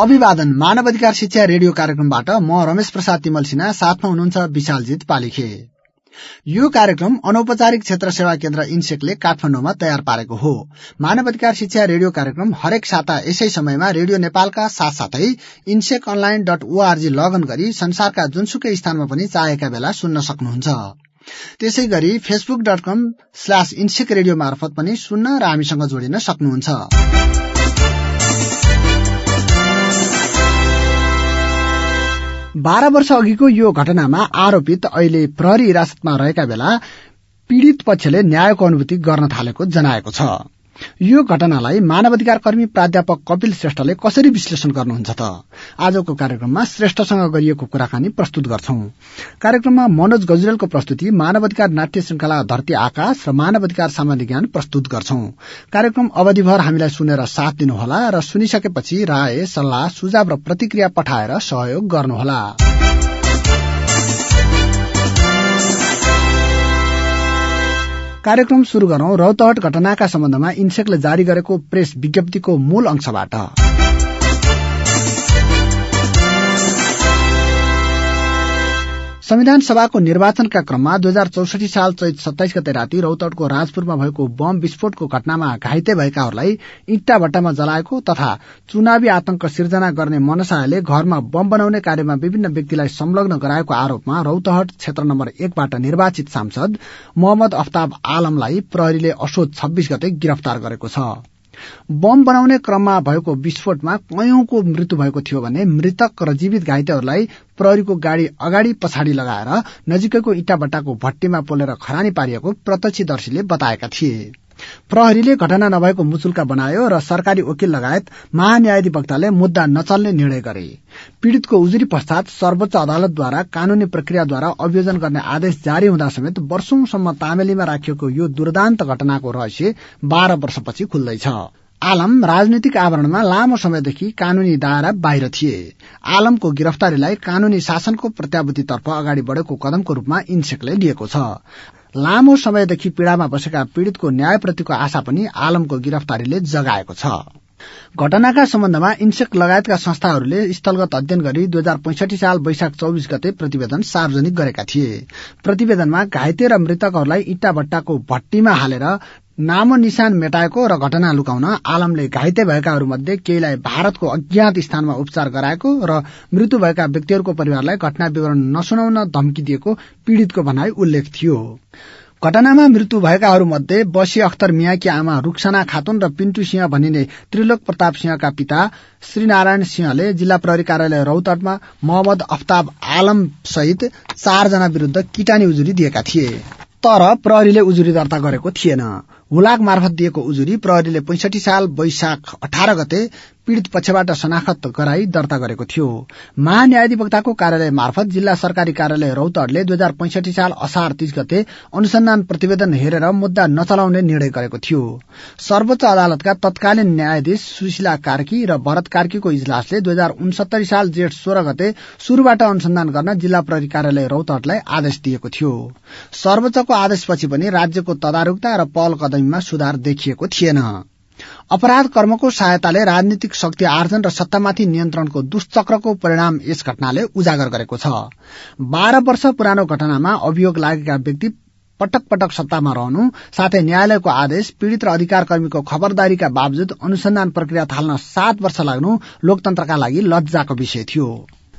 अभिवादन मानव अधिकार शिक्षा रेडियो कार्यक्रमबाट म रमेश प्रसाद तिमल सिन्हा, साथमा हुनुहुन्छ विशालजित पालिखे। यो कार्यक्रम अनौपचारिक क्षेत्र सेवा केन्द्र इन्सेकले काठमाडौँमा तयार पारेको हो। मानव अधिकार शिक्षा रेडियो कार्यक्रम हरेक साता यसै समयमा रेडियो नेपालका साथसाथै insekonline.org लगइन गरी संसारका जुनसुकै स्थानमा पनि चाहेका बेला सुन्न सक्नुहुन्छ। त्यसै गरी facebook.com/insek रेडियो मार्फत पनि सुन्न र हामीसँग जोडिन सक्नुहुन्छ। 12 वर्ष अघिको यो घटनामा आरोपित अहिले प्रहरी हिरासतमा रहेका बेला पीड़ित पक्षले न्यायको अनुभूति गर्न थालेको जनाएको छ। यो घटनालाई मानवाधिकार कर्मी प्राध्यापक कपिल श्रेष्ठले कसरी विश्लेषण गर्नुहुन्छ त? आजको कार्यक्रममा श्रेष्ठसँग गरिएको कुराकानी प्रस्तुत गर्छौं। कार्यक्रममा मनोज गजुरेलको प्रस्तुति, मानवाधिकार नाट्य श्रृंखला धरती आकाश र मानवाधिकार सामान्य ज्ञान प्रस्तुत गर्छौं। कार्यक्रम अवधिभर हामीलाई सुनेर साथ दिनुहोला र सुनिसकेपछि राय, सल्लाह, सुझाव र प्रतिक्रिया पठाएर सहयोग गर्नुहोला। कार्यक्रम शुरू गरौं रौतहट घटनाका सम्बन्धमा इन्सेकले जारी गरेको प्रेस विज्ञप्तिको मूल अंशबाट। संविधान सभाको निर्वाचनका क्रममा 2064 साल चैत 27 गते राति रौतहटको राजपुरमा भएको बम विस्फोटको घटनामा घाइते भएकाहरूलाई इट्टा भट्टामा जलाएको तथा चुनावी आतंक सिर्जना गर्ने मनसायले घरमा बम बनाउने कार्यमा विभिन्न व्यक्तिलाई संलग्न गराएको आरोपमा रौतहट क्षेत्र नम्बर 1 बाट निर्वाचित सांसद मोहम्मद अफ्ताब आलमलाई प्रहरीले असोज 26 गते गिरफ्तार गरेको छ। बम बनाउने क्रममा भएको विस्फोटमा कयौंको मृत्यु भएको थियो भने मृतक र जीवित घाइतेहरूलाई प्रहरीको गाड़ी अगाडि पछाडि लगाएर नजिकैको इट्टाभट्टाको भट्टीमा पोलेर खरानी पारिएको प्रत्यक्षदर्शीले बताएका थिए। प्रहरीले घटना नभएको मुचुल्का बनायो र सरकारी वकिल लगायत महान्यायाधिवक्ताले मुद्दा नचल्ने निर्णय गरे। पीड़ितको उजुरी पश्चात सर्वोच्च अदालतद्वारा कानूनी प्रक्रियाद्वारा अभियोजन गर्ने आदेश जारी हुँदा समेत वर्षौंसम्म तामेलीमा राखिएको यो दुर्दान्त घटनाको रहस्य 12 वर्षपछि खुल्दैछ। आलम राजनीतिक आवरणमा लामो समयदेखि कानूनी दायरा बाहिर थिए। आलमको गिरफ्तारीलाई कानूनी शासनको प्रत्याभूतितर्फ अगाडि बढेको कदमको रूपमा इन्सेकले लिएको छ। लामो समयदेखि पीड़ामा बसेका पीड़ितको न्यायप्रतिको आशा पनि आलमको गिरफ्तारीले जगाएको छ। घटनाका सम्बन्धमा इन्सेक लगायतका संस्थाहरूले स्थलगत अध्ययन गरी 2065 साल वैशाख 24 गते प्रतिवेदन सार्वजनिक गरेका थिए। प्रतिवेदनमा घाइते र मृतकहरूलाई इट्टा भट्टाको भट्टीमा हालेर नामो निशान मेटाएको र घटना लुकाउन आलमले घाइते भएकाहरूमध्ये केहीलाई भारतको अज्ञात स्थानमा उपचार गराएको र मृत्यु भएका व्यक्तिहरूको परिवारलाई घटना विवरण नसुनाउन धम्की दिएको पीड़ितको भनाई उल्लेख थियो। घटनामा मृत्यु भएकाहरूमध्ये बसी अख्तर मियाकी आमा रुक्सना खातुन र पिन्टु सिंह भनिने त्रिलोक प्रताप सिंहका पिता श्रीनारायण सिंहले जिल्ला प्रहरी कार्यालय रौतहटमा मोहम्मद अफ्ताब आलम सहित 4 जना विरूद्ध किटानी उजुरी दिएका थिए। तर प्रहरीले उजुरी दर्ता गरेको थिएन। हुलाक मार्फत दिएको उजुरी प्रहरीले 65 साल वैशाख 18 गते पीड़ित पक्षबाट शनाखत गराई दर्ता गरेको थियो। महान्यायाधिवक्ताको कार्यालय मार्फत जिल्ला सरकारी कार्यालय रौतहटले 2065 साल असार 30 गते अनुसन्धान प्रतिवेदन हेरेर मुद्दा नचलाउने निर्णय गरेको थियो। सर्वोच्च अदालतका तत्कालीन न्यायाधीश सुशीला कार्की र भरत कार्कीको इजलासले 2069 साल जेठ 16 गते शुरूबाट अनुसन्धान गर्न जिल्ला प्रहरी कार्यालय रौतहटलाई आदेश दिएको थियो। सर्वोच्चको आदेशपछि पनि राज्यको तदारुकता र पहल कदमीमा सुधार देखिएको थिएन। अपराध कर्मको सहायताले राजनीतिक शक्ति आर्जन र सत्तामाथि नियन्त्रणको दुष्चक्रको परिणाम यस घटनाले उजागर गरेको छ। 12 वर्ष पुरानो घटनामा अभियोग लागेका व्यक्ति पटक पटक सत्तामा रहनु साथै न्यायालयको आदेश, पीड़ित र अधिकार कर्मीको खबरदारीका बावजुद अनुसन्धान प्रक्रिया थाल्न 7 वर्ष लाग्नु लोकतन्त्रका लागि लज्जाको विषय थियो।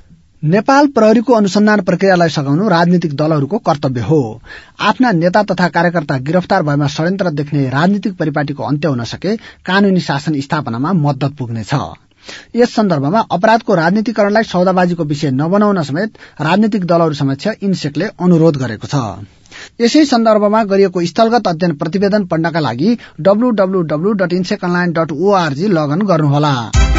नेपाल प्रहरीको अनुसन्धान प्रक्रियालाई सघाउनु राजनीतिक दलहरूको कर्तव्य हो। आफ्ना नेता तथा कार्यकर्ता गिरफ्तार भएमा षड्यन्त्र देख्ने राजनीतिक परिपाटीको अन्त्य हुन सके कानूनी शासन स्थापनामा मद्दत पुग्नेछ। यस सन्दर्भमा अपराधको राजनीतिकरणलाई सौदाबाजीको विषय नबनाउन समेत राजनीतिक दलहरू समक्ष इन्सेकले अनुरोध गरेको छ। यसै सन्दर्भमा गरिएको स्थलगत अध्ययन प्रतिवेदन पढ्नका लागि www.insekonline.org लगइन गर्नुहोला।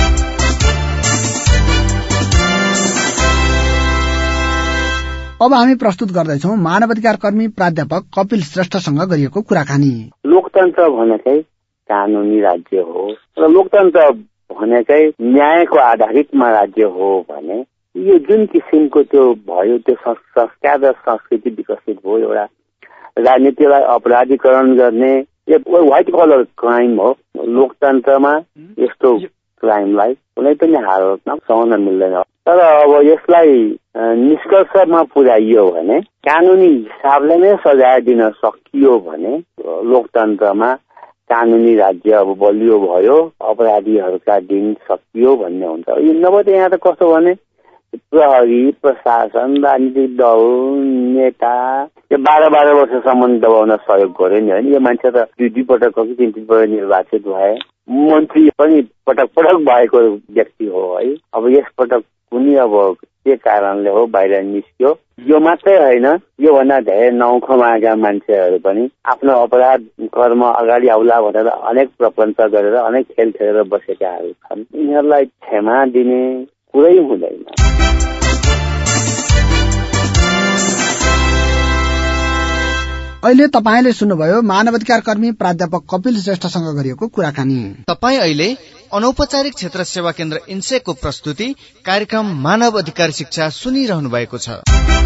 अब हामी प्रस्तुत गर्दैछौं मानवाधिकार कर्मी प्राध्यापक कपिल श्रेष्ठसँग गरिएको कुराकानी। लोकतन्त्र भनेकै कानूनी राज्य हो र लोकतन्त्र भनेकै न्यायको आधारितमा राज्य हो भने यो जुन किसिमको त्यो भयो त्यो संस्कार र संस्कृति विकसित भयो एउटा राजनीतिलाई अपराधीकरण गर्ने यो व्हाइट कलर क्राइम हो। लोकतन्त्रमा यस्तो क्राइमलाई कुनै पनि हालतमा सहन मिल्दैन। तर अब यसलाई निष्कर्षमा पुर्याइयो भने, कानुनी हिसाबले नै सजाय दिन सकियो भने लोकतन्त्रमा कानुनी राज्य अब बलियो भयो, अपराधीहरूका दिन सकियो भन्ने हुन्छ। यो नभए त यहाँ त कस्तो भने प्रहरी, प्रशासन, राजनीतिक दल, नेता यो 12 वर्षसम्म दबाउन सहयोग गर्यो नि होइन। यो मान्छे त 2 पटक कि 3 पटक निर्वाचित भए, मन्त्री पनि पटक भएको व्यक्ति हो है। अब यसपटक कुनै अब के कारणले हो बाहिर निस्क्यो। यो मात्रै होइन, योभन्दा धेरै नौखमाका मान्छेहरू पनि आफ्नो अपराध कर्म अगाडि आउला भनेर अनेक प्रपञ्च गरेर अनेक खेल खेलेर बसेकाहरू छन्। यिनीहरूलाई क्षमा दिने कुरै हुँदैन। अहिले तपाईले सुन्नुभयो मानवाधिकार कर्मी प्राध्यापक कपिल श्रेष्ठसँग गरिएको कुराकानी। तपाईँ अहिले अनौपचारिक क्षेत्र सेवा केन्द्र इन्सेको प्रस्तुति कार्यक्रम मानव अधिकार शिक्षा सुनिरहनु भएको छ।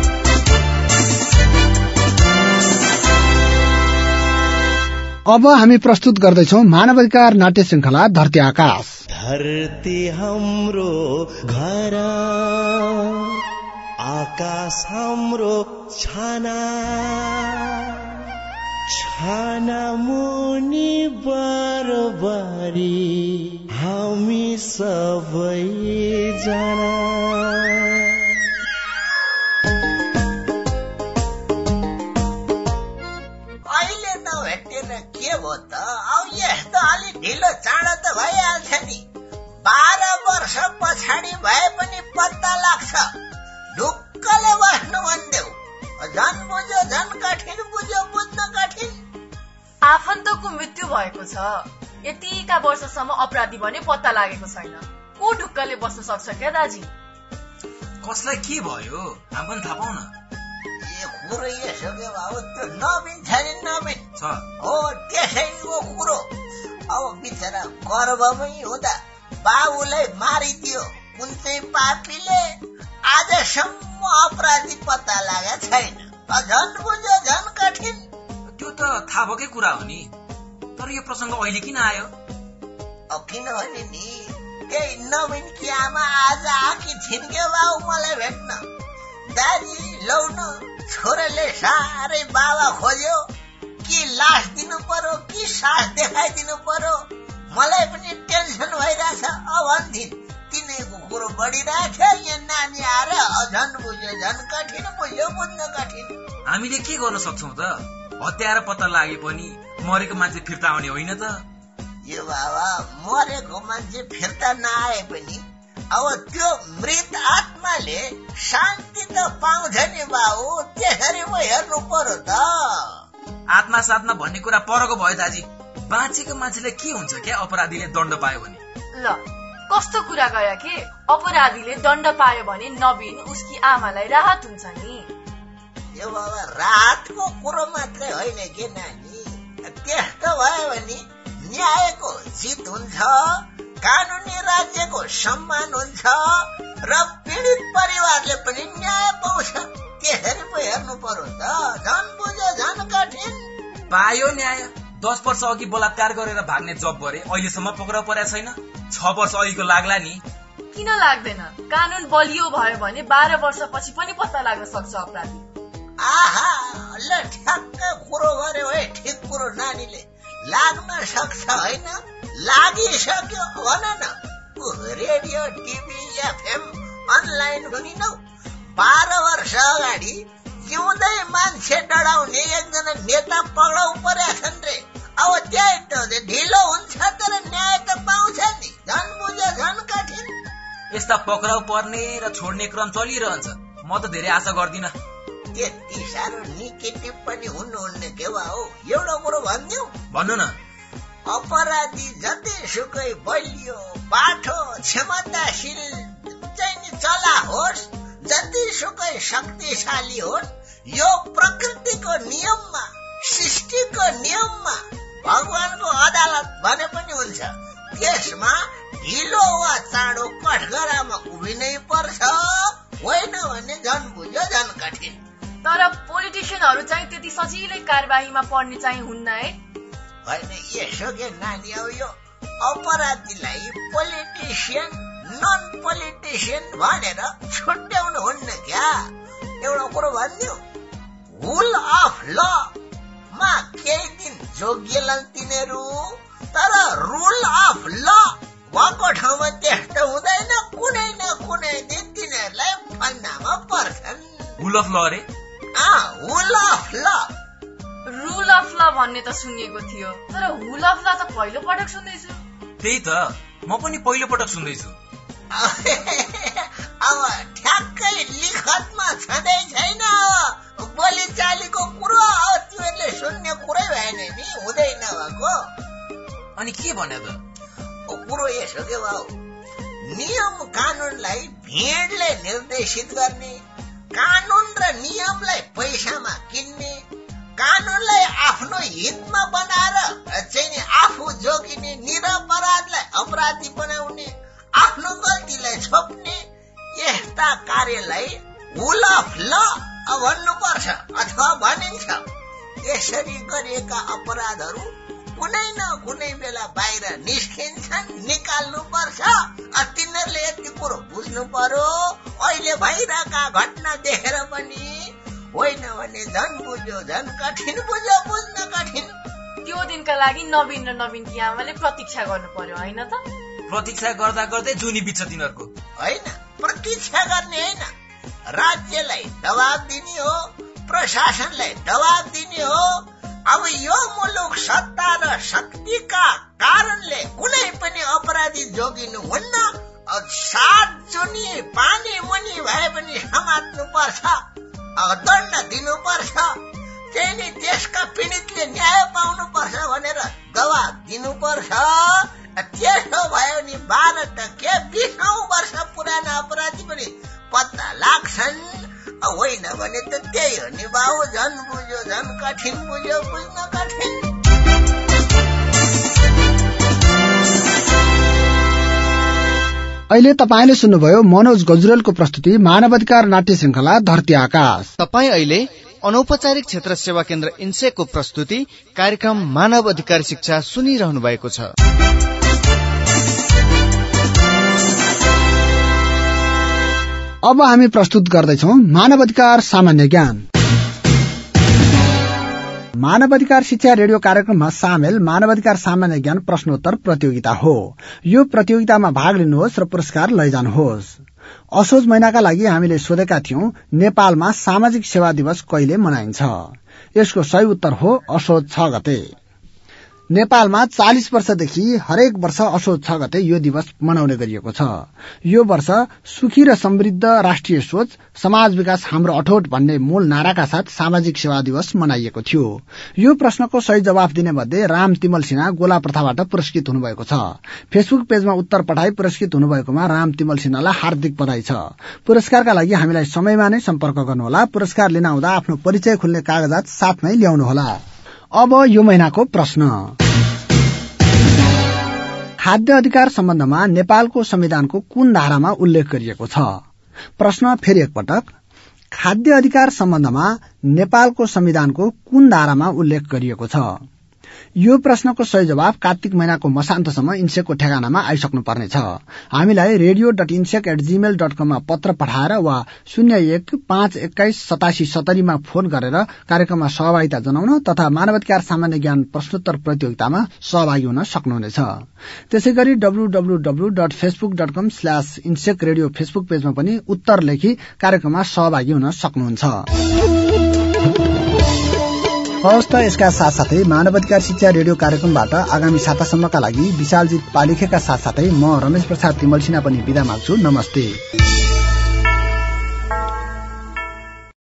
अब हामी प्रस्तुत गर्दैछौ मानवाधिकार नाट्य श्रृंखला धरती आकाश। धरती हाम्रो घर, आकाश हाम्रो छाना, छाना मुनि बरबारी हामी सबै जना। अहिले नभेटेर के भयो त? अब यस्तो अलि ढिलो चाँडो त भइहाल्छ नि। 12 वर्ष पछाडि भए पनि पत्ता लाग्छ। ढुक्कले बस्नु भन्देऊ। झन् बुझ्यो झन् कठिन, बुझ्यो बुझ्न कठिन। आफन्तको मृत्यु भएको छ, यतिका वर्षसम्म अपराधी भने पत्ता लागेको छैन। को ढुक्कले बस्न सक्छ क्या दाजी? कसलाई के भयो हामी पनि थाहा पाउन। ए कुरो यसो के बाबु, त्यो नवीन छ नि, नवीन हो त्यसैको कुरो। अब बिचरा गर्भमै हुँदा बाबुलाई मारिदियो कुन चाहिँ पापीले। आजसम्म अपराधी पत्ता लागेको छैन। झन् बुझ्यो झन् कठिन। त्यो त थाहा भएकै कुरा हो नि, तर यो प्रसङ्ग अहिले किन आयो? अब किनभने नि त्यही नवीन कि आमा आज आकी छिन् के बाबु मलाई भेट्न। दाजी लौनु छोराले साह्रै बाबा खोज्यो कि लास दिनु पर्यो कि सास देखाइदिनु पर्यो। मलाई पनि टेन्सन भइरहेछ। अब भन्थिन् तिनीको कुरो बढिरहेछ। यहाँ नानी आएर झन् बुझ्यो झन् कठिन, बुझ्यो बुझ्न कठिन। हामीले के गर्न सक्छौं त? हत्याएर पत्ता लागे पनि मरेको मान्छे फिर्ता आउने होइन त? यो बाबा मरेको मान्छे फिर्ता नआए पनि अब त्यो मृत आत्माले शान्ति त पाउँछ नि बाबु। त्यसरी म हेर्नु पर्यो त। आत्मा साथमा भन्ने कुरा परको भयो दाजी। बाँचेको मान्छेले के हुन्छ क्या अपराधीले दण्ड पायो भने? ल कस्तो कुरा गयो कि अपराधीले दण्ड पायो भने नवीन उसकी आमालाई राहत हुन्छ नि। यो बाबा राहतको कुरो मात्रै होइन के नानी। त्यस्तो भयो भने न्यायको जित हुन्छ, कानुनी राज्यको सम्मान हुन्छ र पीडित परिवारले पनि न्याय पाउँछ। त्यसरी पो हेर्नु पर्यो त। झन् बुझ्यो झन् कठिन। पायो न्याय। 10 वर्ष अघि बलात्कार गरेर भाग्ने जब गरे, अहिलेसम्म पक्राउ परेको छैन। 6 वर्ष अघिको लाग्ला नि। किन लाग्दैन? कानून बलियो भयो भने 12 वर्षपछि पनि पत्ता लाग्न सक्छ अपराधी। आहा ल ठ्याक्क कुरो गर्यो है, ठिक कुरो नानीले। लाग्न सक्छ होइन, लागिसक्यो भन न। रेडियो, टिभी, एफएम, अनलाइन सुनिनौ। 12 वर्ष अगाडि जिउँदै मान्छे डराउने एकजना नेता पक्राउ परेका छन् रे। अब त्यही त ढिलो हुन्छ तर न्याय त पाउँछ नि। झन् बुझ्यो झन् कठिन। यस्ता पक्राउ पर्ने र छोड्ने क्रम चलिरहन्छ। म त धेरै आशा गर्दिन। त्यति साह्रो नेगेटिभ पनि हुनुहुन्न के हो। एउटा कुरो भनिदिउ। भन्नु न। अपराधी जतिसुकै बलियो, बाठो, क्षमताशील चाहिँ नि चला होस्, जतिसुकै शक्तिशाली होस्, यो प्रकृतिको नियममा, सृष्टिको नियममा, भगवानको अदालत भने पनि हुन्छ। त्यसमा ढिलो वा चाँडो कठघरामा उभिनै पर्छ। होइन भने झन् बुझ्यो झन् कठिन। तर पोलिटिसियनहरू चाहिँ त्यति सजिलै कार्यवाहीमा पर्ने चाहिँ हुन्न है। होइन यसो के नानी, अब यो अपराधीलाई पोलिटिसियन नन पोलिटिसियन भनेर छुट्याउनु हुन्न क्या। एउटा कुरो भनिदियो, रूल अफ ल मा केही दिन जोगिएलान् तिनीहरू, तर रूल अफ ल भएको ठाउँमा त्यस्तो हुँदैन। कुनै न कुनै दिन तिनीहरूलाई फन्दामा पर्छन्। रूल अफ ल रे? Rule of law. Rule of law भन्ने त सुनेको थियो, तर रूल अफ ल त पहिलो पटक सुन्दैछु। त्यही त, म पनि पहिलो पटक सुन्दैछु। अब ठ्याक्कै लिखतमा छँदै छैन, बोलीचालीको कुरो तिमीहरूले सुन्ने कुरै भएन नि, हुँदै नभएको। अनि के भन्यो त? कुरो यसो के भाउ, नियम कानूनलाई भिडले निर्देशित गर्ने, कानून र नियमलाई पैसामा किन्ने, कानूनलाई आफ्नो हितमा बनाएर चाहिँ आफू जोगिने, निरपराधलाई अपराधी बनाउने, आफ्नो गल्तीलाई छोप्ने, यस्ता कार्यलाई रूल अफ ल भन्नुपर्छ अथवा भनिन्छ। यसरी गरिएका अपराधहरू कुनै न कुनै बेला बाहिर निस्किन्छन्, निकाल्नुपर्छ। तिनीहरूले यति कुरो बुझ्नु पर्यो, अहिले भइरहेका घटना देखेर पनि होइन भने झन् बुझ्यो, झन् कठिन बुझ्यो, बुझ्न कठिन। त्यो दिनका लागि नवीन र नवीनकी आमाले प्रतीक्षा गर्नु पर्यो होइन त? प्रतीक्षा गर्दा गर्दै जुनी बित्छ तिनीहरूको। होइन, प्रतीक्षा गर्ने होइन, राज्यलाई दबाब दिने हो, प्रशासनलाई दबाब दिने हो। अब यो मुलुक सत्ता र शक्तिका कारणले कुनै पनि अपराधी जोगिनु हुन्न। 7 जुनी पानी मुनि भए पनि समात्नु पर्छ, दण्ड दिनुपर्छ। त्यही नै देशका पीडितले न्याय पाउनु पर्छ भनेर दबाब दिनुपर्छ। त्यसो भयो नि 12 टके 20औं वर्ष पुराना अपराधी पनि पत्ता लाग्छन्। होइन भने त त्यही हो नि बाबु, झन् बुझ्यो, झन् कठिन बुझ्यो, बुझ्न कठिन। अहिले तपाईले सुन्नुभयो मनोज गजुरेलको प्रस्तुति मानवाधिकार नाट्य श्रृंखला धरती आकाश। तपाई अहिले अनौपचारिक क्षेत्र सेवा केन्द्र इन्सेको प्रस्तुति कार्यक्रम मानव अधिकार शिक्षा सुनिरहनु भएको छ। अब हामी प्रस्तुत गर्दैछौ मानवाधिकार सामान्य ज्ञान। मानवाधिकार शिक्षा रेडियो कार्यक्रममा सामेल मानवाधिकार सामान्य ज्ञान प्रश्नोत्तर प्रतियोगिता हो। यो प्रतियोगितामा भाग लिनुहोस् र पुरस्कार लैजानुहोस्। असोज महिनाका लागि हामीले सोधेका थियौं, नेपालमा सामाजिक सेवा दिवस कहिले मनाइन्छ? यसको सही उत्तर हो असोज 6 गते। नेपालमा 40 वर्षदेखि हरेक वर्ष असोज 6 गते यो दिवस मनाउने गरिएको छ। यो वर्ष सुखी र समृद्ध राष्ट्रिय सोच, समाज विकास हाम्रो अठोट भन्ने मूल नाराका साथ सामाजिक सेवा दिवस मनाइएको थियो। यो प्रश्नको सही जवाफ दिने मध्ये राम तिमल सिन्हा गोला प्रथाबाट पुरस्कृत हुनुभएको छ। फेसबुक पेजमा उत्तर पठाई पुरस्कृत हुनुभएकोमा राम तिमल सिन्हालाई हार्दिक बधाई छ। पुरस्कारका लागि हामीलाई समयमा नै सम्पर्क गर्नुहोला। पुरस्कार लिन आउँदा आफ्नो परिचय खुल्ने कागजात साथमै ल्याउनुहोला। अब यो महिनाको प्रश्न, खाद्य अधिकार सम्बन्धमा नेपालको संविधानको कुन धारामा उल्लेख गरिएको छ? प्रश्न फेरि एकपटक, खाद्य अधिकार सम्बन्धमा नेपालको संविधानको कुन धारामा उल्लेख गरिएको छ? यो प्रश्नको सही जवाफ कार्तिक महिनाको मसान्तसम्म इन्सेकको ठेगानामा आइसक्नु पर्नेछ। हामीलाई radio.insec@gmail.com मा पत्र पठाएर वा 01-521-8770 मा फोन गरेर कार्यक्रममा सहभागिता जनाउन तथा मानवाधिकार सामान्य ज्ञान प्रश्नोत्तर प्रतियोगितामा सहभागी हुन सक्नुहुनेछ। त्यसैगरी www.facebook.com/insec radio फेसबुक पेजमा पनि उत्तर लेखी कार्यक्रममा सहभागी हुन सक्नुहुन्छ। हवस् त, यसका साथसाथै मानवाधिकार शिक्षा रेडियो कार्यक्रमबाट आगामी सातासम्मका लागि विशालजित पालिखेका साथसाथै म रमेश प्रसाद तिमल सिन्हा पनि बिदा माग्छु। नमस्ते।